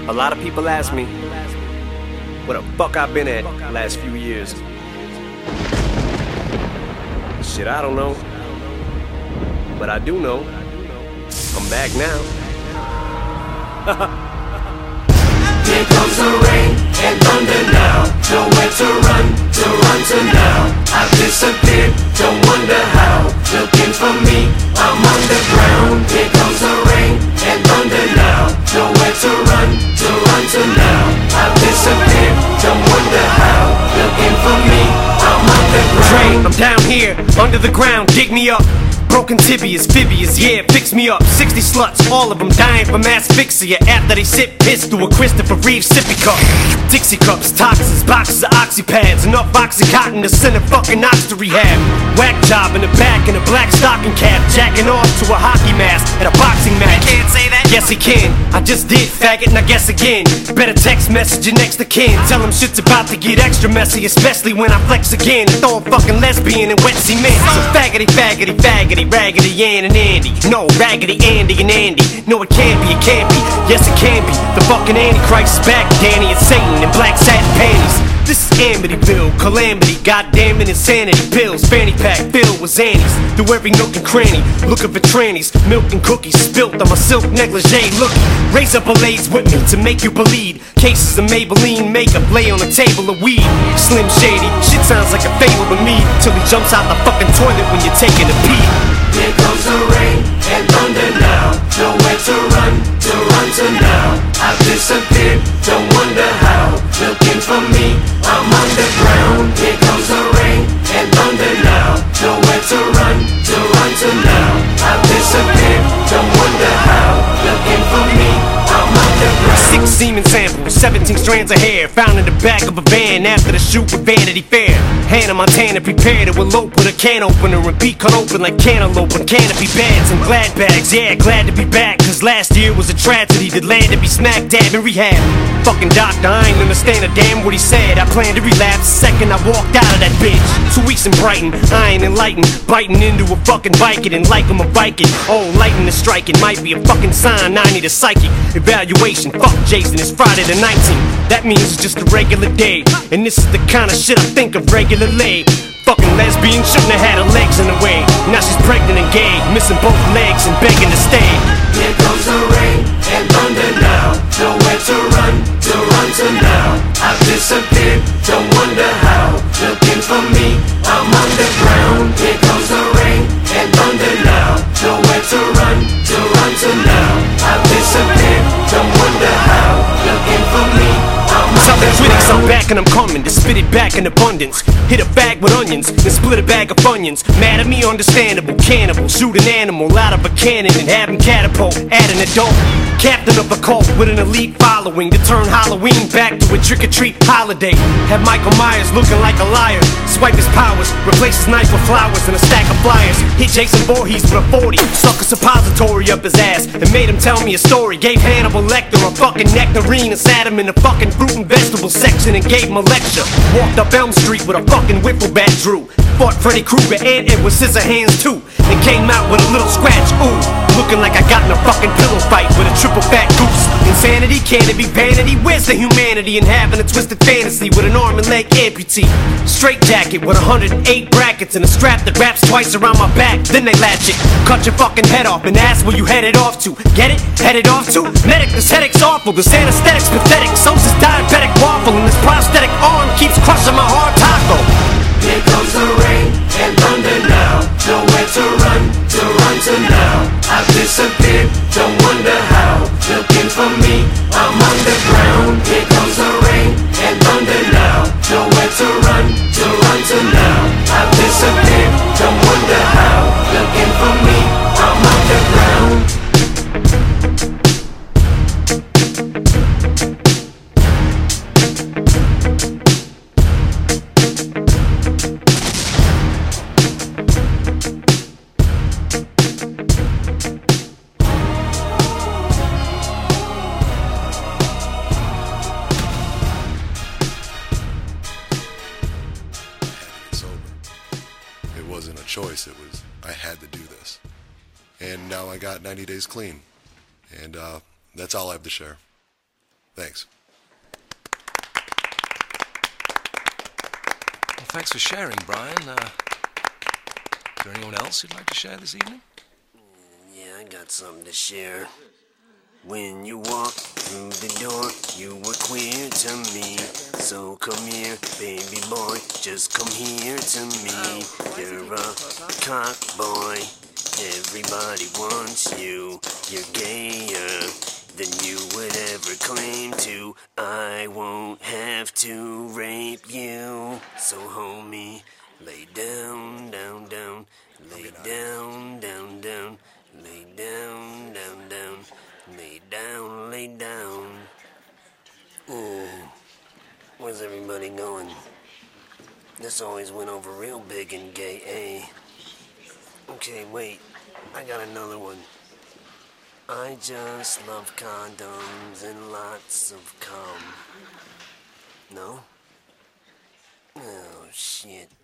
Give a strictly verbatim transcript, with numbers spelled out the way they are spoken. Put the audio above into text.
A lot of people ask me where the fuck I've been at the last few years. Shit, I don't know. But I do know I'm back now. Here comes the rain and thunder now. Nowhere to run, to run to now. I've disappeared, don't wonder how. Looking for me, I'm underground. Here comes the rain and thunder now. Nowhere to run, to run to now. I've disappeared, don't wonder how. Looking for me, I'm underground. I'm down here, under the ground, dig me up. Broken tibias, fibias, yeah, fix me up. Sixty sluts, all of them dying from asphyxia after they sip piss through a Christopher Reeve sippy cup. Dixie cups, toxins, boxes of oxypads, enough oxycontin to send a fucking ox to rehab. Whack job in the back in a black stocking cap, jacking off to a hockey mask at a boxing match. Can't say that? Yes he can, I just did, faggot, and I guess again. Better text message your next to kin. Tell him shit's about to get extra messy, especially when I flex again and throw a fucking lesbian in wet cement. So faggoty, faggoty, faggoty, Raggedy Ann and Andy. No, Raggedy Andy and Andy. No, it can't be, it can't be. Yes, it can be. The fucking Antichrist is back, Danny and Satan in black satin panties. This is Amityville, calamity, goddamn it, insanity. Pills, fanny pack, filled with Xannies. Through every nook and cranny, looking for trannies. Milk and cookies spilt on my silk negligee. Look, raise up a lace with me to make you believe. Cases of Maybelline makeup lay on a table of weed. Slim Shady, shit sounds like a fable to me. Till he jumps out the fucking toilet when you're taking a pee. Here comes the rain and thunder now. Nowhere to run, to run to now. I've disappeared, don't wonder how. Looking for me, I'm underground. Here comes the rain and thunder now. Nowhere to run, to run to now. I've disappeared, don't wonder how. Looking for me, I'm underground. Six semen samples, seventeen strands of hair found in the back of a van after the shoot with Vanity Fair. Hannah Montana prepared to elope with a can opener and be cut open like cantaloupe on canopy beds and glad bags. Yeah, glad to be back, cause last year was a tragedy that landed me smack dab in rehab. Fucking doctor, I ain't understand a damn what he said. I planned to relapse the second I walked out of that bitch. Two weeks in Brighton, I ain't enlightened, biting into a fucking Viking and like I'm a Viking. Oh, lightning is striking, might be a fucking sign I need a psychic evaluation. Fuck Jason, it's Friday the nineteenth. That means it's just a regular day, and this is the kind of shit I think of regularly. Fucking lesbian shouldn't have had her legs in the way. Now she's pregnant and gay, missing both legs and begging to stay. Here comes the rain and thunder now. Nowhere to run, to run to now. I've disappeared, don't wonder how. Looking for me, I'm underground. Here comes the rain and thunder now. Nowhere to run, to run to now. I've disappeared, don't wonder how. Looking for me, I'm Tell the critics I'm underground. back and I'm coming to spit it back in abundance. Hit a bag with onions, then split a bag of Funyuns. Mad at me, understandable. Cannibal, shoot an animal out of a cannon and have him catapult at an adult. Captain of a cult with an elite following to turn Halloween back to a trick-or-treat holiday. Have Michael Myers looking like a liar. Swipe his powers, replace his knife with flowers and a stack of flyers. Hit Jason Voorhees with a forty, stuck a suppository up his ass and made him tell me a story. Gave Hannibal Lecter a fucking nectarine and sat him in the fucking fruit and vegetable section and gave him a lecture. Walked up Elm Street with a fucking wiffle bat Drew. Fought Freddy Krueger and Edward Scissorhands too, and came out with a little scratch, ooh. Looking like I got in a fucking pillow fight with a triple fat goose. Insanity, can it be vanity? Where's the humanity in having a twisted fantasy with an arm and leg amputee? Straight jacket with one hundred eight brackets and a strap that wraps twice around my back. Then they latch it, cut your fucking head off and ask where you headed off to. Get it? Headed off to? Medic, this headache's awful, this anesthetic's pathetic. So's this diabetic waffle and this prosthetic arm keeps crushing my hard taco. Here comes the rain and thunder now. Nowhere to run, to run to now. I've disappeared, don't wonder how. Looking for me, I'm underground. Here comes the rain and thunder now. Nowhere to run, to run to now. I've disappeared, don't wonder how. Looking for me, I'm underground. Wasn't a choice, it was I had to do this, and now I got ninety days clean, and uh, that's all I have to share. Thanks. Well, thanks for sharing, Brian. Uh, is there anyone else you'd like to share this evening? Yeah, I got something to share. When you walk through the door, you were queer to me. So come here, baby boy, just come here to me. You're a cock boy, everybody wants you. You're gayer than you would ever claim to. I won't have to rape you. So homie, lay down, down, down. Lay down, down, down. Lay down, down, down. Lay down, lay down. Uh, where's everybody going? This always went over real big and gay, eh? Okay, wait. I got another one. I just love condoms and lots of cum. No? Oh, shit.